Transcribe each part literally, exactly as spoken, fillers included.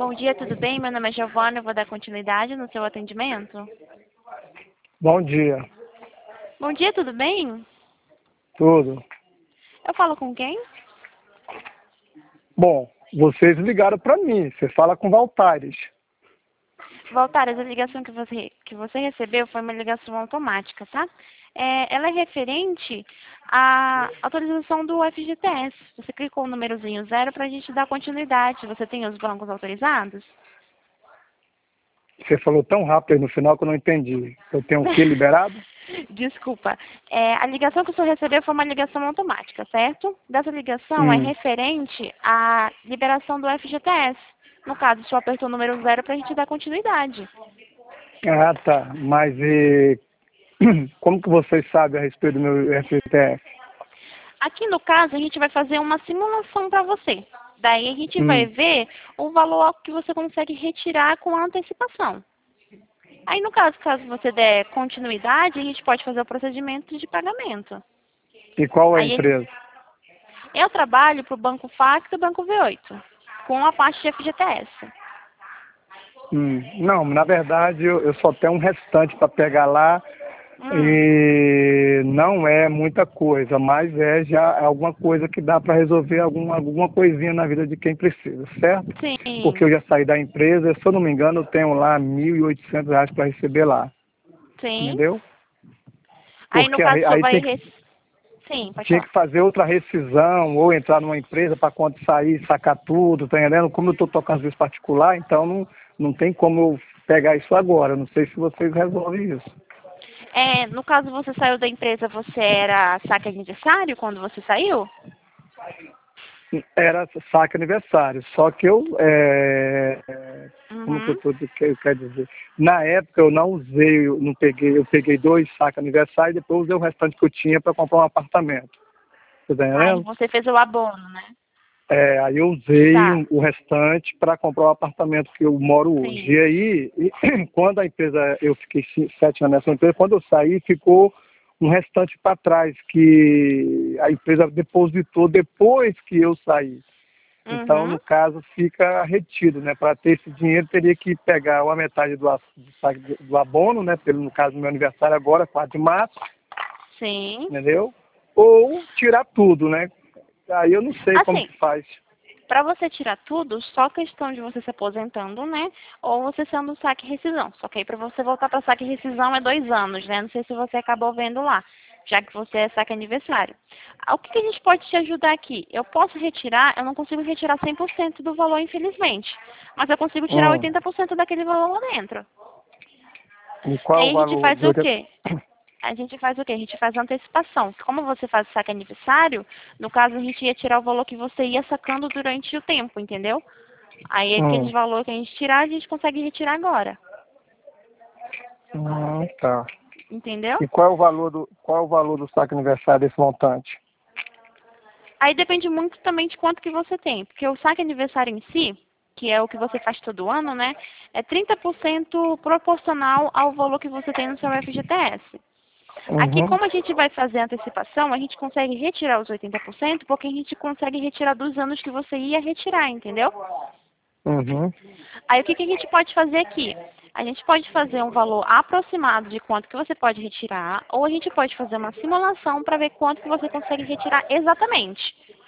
Bom dia, tudo bem? Meu nome é Giovana, eu vou dar continuidade no seu atendimento. Bom dia. Bom dia, tudo bem? Tudo. Eu falo com quem? Bom, vocês ligaram para mim. Você fala com Valtares. Valtares, a ligação que você, que você recebeu foi uma ligação automática, tá? É, ela é referente à autorização do F G T S. Você clicou o númerozinho zero para a gente dar continuidade. Você tem os bancos autorizados? Você falou tão rápido aí no final que eu não entendi. Eu tenho o que liberado? Desculpa. É, a ligação que o senhor recebeu foi uma ligação automática, certo? Dessa ligação é Hum. referente à liberação do F G T S. No caso, o senhor apertou o número zero para a gente dar continuidade. Ah, tá. Mas e... como que vocês sabem a respeito do meu F G T S? Aqui no caso, a gente vai fazer uma simulação para você. Daí a gente vai Hum. ver o valor que você consegue retirar com a antecipação. Aí no caso, caso você der continuidade, a gente pode fazer o procedimento de pagamento. E qual é a Aí ele... empresa? Eu trabalho para o Banco Fax e o Banco V oito, com a parte de F G T S. Hum. Não, na verdade eu, eu só tenho um restante para pegar lá. Hum. E não é muita coisa, mas é já alguma coisa que dá para resolver alguma, alguma coisinha na vida de quem precisa, certo? Sim. Porque eu já saí da empresa, se eu não me engano, eu tenho lá mil e oitocentos reais para receber lá, Sim. entendeu? Aí no Porque caso aí, só aí vai... tem que, Res... Sim, pode tinha falar. que fazer outra rescisão ou entrar numa empresa para quando sair, sacar tudo, tá entendendo? Como eu estou tocando às vezes particular, então não, não tem como eu pegar isso agora. Não sei se vocês resolvem isso. É, no caso, você saiu da empresa, você era saque aniversário quando você saiu? Era saque aniversário, só que eu, é, como que eu, Uhum. tô, que eu quero dizer, na época eu não usei, eu não peguei, eu peguei dois saques aniversário e depois usei o restante que eu tinha para comprar um apartamento, tá Aí entendendo? você fez o abono, né? É, aí eu usei Tá. o o restante para comprar o apartamento que eu moro hoje. Sim. E aí, e, quando a empresa, eu fiquei ci- sete anos nessa empresa, quando eu saí, ficou um restante para trás, que a empresa depositou depois que eu saí. Então, Uhum. no caso, fica retido, né? Para ter esse dinheiro, teria que pegar a metade do, a- do, saque do do abono, né? Pelo, no caso, do meu aniversário agora, quatro de março, Sim. entendeu? Ou tirar tudo, né? Aí eu não sei como Assim, que faz. para você tirar tudo, só questão de você se aposentando, né? Ou você sendo saque e rescisão. Só que aí para você voltar para saque e rescisão é dois anos, né? Não sei se você acabou vendo lá, já que você é saque aniversário. Ah, o que, que a gente pode te ajudar aqui? Eu posso retirar, eu não consigo retirar cem por cento do valor, infelizmente. Mas eu consigo tirar Hum. oitenta por cento daquele valor lá dentro. E qual é Aí o a gente valor faz de o oitenta? quê? A gente faz o quê? A gente faz a antecipação. Como você faz o saque aniversário, no caso a gente ia tirar o valor que você ia sacando durante o tempo, entendeu? Aí aquele Hum. valor que a gente tirar, a gente consegue retirar agora. Hum, tá. Entendeu? E qual é o valor do, qual é o valor do saque aniversário desse montante? Aí depende muito também de quanto que você tem. Porque o saque aniversário em si, que é o que você faz todo ano, né? É trinta por cento proporcional ao valor que você tem no seu F G T S. Aqui, Uhum. como a gente vai fazer a antecipação, a gente consegue retirar os oitenta por cento, porque a gente consegue retirar dos anos que você ia retirar, entendeu? Uhum. Aí, o que, que a gente pode fazer aqui? A gente pode fazer um valor aproximado de quanto que você pode retirar, ou a gente pode fazer uma simulação para ver quanto que você consegue retirar exatamente.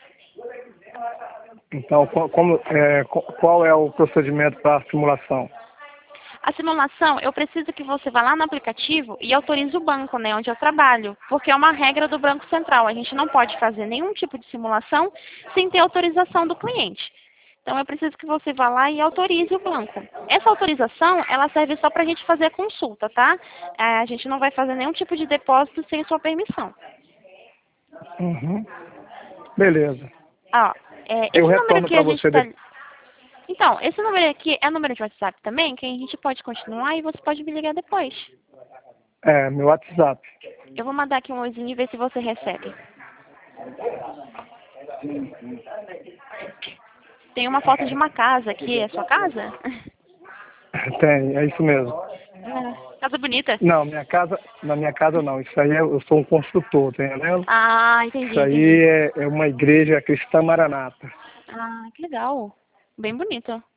Então, qual, como, é, qual qual é o procedimento para a simulação? A simulação, eu preciso que você vá lá no aplicativo e autorize o banco, né, onde eu trabalho, porque é uma regra do Banco Central. A gente não pode fazer nenhum tipo de simulação sem ter autorização do cliente. Então, eu preciso que você vá lá e autorize o banco. Essa autorização, ela serve só para a gente fazer a consulta, tá? É, a gente não vai fazer nenhum tipo de depósito sem sua permissão. Uhum. Beleza. Ó, é, Eu esse número retorno que para a gente você está... depois. Então, esse número aqui é número de WhatsApp também, que a gente pode continuar e você pode me ligar depois. É, meu WhatsApp. Eu vou mandar aqui um oizinho e ver se você recebe. Tem uma foto de uma casa aqui, é sua casa? Tem, é isso mesmo. É, casa bonita. Não, minha casa, na minha casa não. Isso aí é, eu sou um construtor, tá entendendo? Ah, entendi, Isso aí entendi. é, é uma igreja cristã maranata. Ah, que legal. Bem bonito.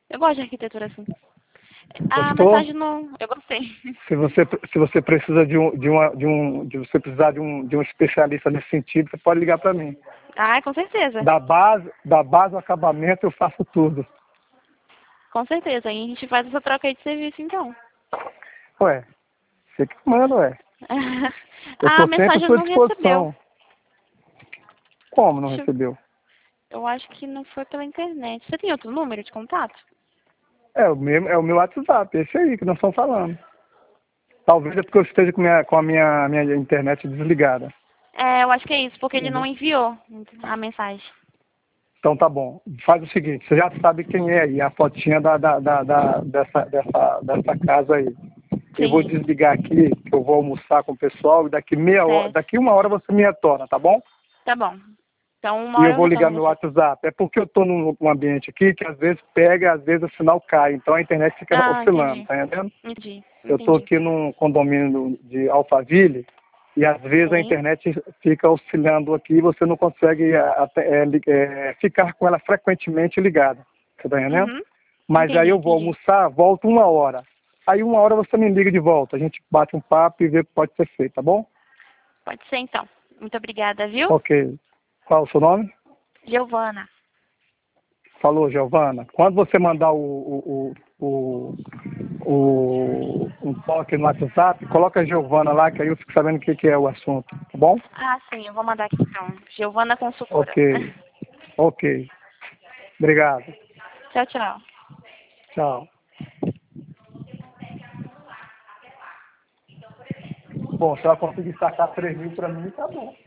Eu gosto de arquitetura assim. A Gostou? mensagem não... Eu gostei. Se você, se você precisa de um, de uma, de um, de você precisar de um, de um especialista nesse sentido, você pode ligar para mim. Ah, com certeza. Da base, da base ao acabamento eu faço tudo. Com certeza. Aí a gente faz essa troca aí de serviço, então. Ué, você que manda, ué. Eu A estou sempre à mensagem sua não recebeu. disposição. Como não Deixa eu- recebeu? Eu acho que não foi pela internet. Você tem outro número de contato? É o, mesmo, é o meu WhatsApp, esse aí que nós estamos falando. Talvez é porque eu esteja com, minha, com a minha, minha internet desligada. É, eu acho que é isso, porque ele Uhum. não enviou a mensagem. Então tá bom. Faz o seguinte, você já sabe quem é aí, a fotinha da, da, da, da- dessa, dessa, dessa casa aí. Eu vou Sim, desligar aqui, que eu vou almoçar com o pessoal, e daqui meia hora, certo. daqui uma hora você me retorna, tá bom? Tá bom. Então, uma E hora eu eu vou ligar retorno meu você. WhatsApp. É porque eu estou num, num ambiente aqui que às vezes pega, às vezes o sinal cai. Então a internet fica Ah, oscilando, entendi. tá entendendo? Entendi. Eu estou Entendi. aqui num condomínio de Alphaville e às vezes a Sim. internet fica oscilando aqui e você não consegue é, até, é, li- é, ficar com ela frequentemente ligada. Você tá entendendo? Uhum. Mas Entendi, aí eu vou entendi. almoçar, volto uma hora. Aí uma hora você me liga de volta. A gente bate um papo e vê o que pode ser feito, tá bom? Pode ser, então. Muito obrigada, viu? Ok. Qual o seu nome? Giovana. Falou, Giovana. Quando você mandar o, o, o, o, o- um toque no WhatsApp, coloca a Giovana lá, que aí eu fico sabendo o que, que é o assunto, tá bom? Ah, sim, eu vou mandar aqui, então. Giovana Consultora. Ok, ok. Obrigado. Tchau, tchau. Tchau. Bom, se ela conseguir sacar três mil para mim, tá bom.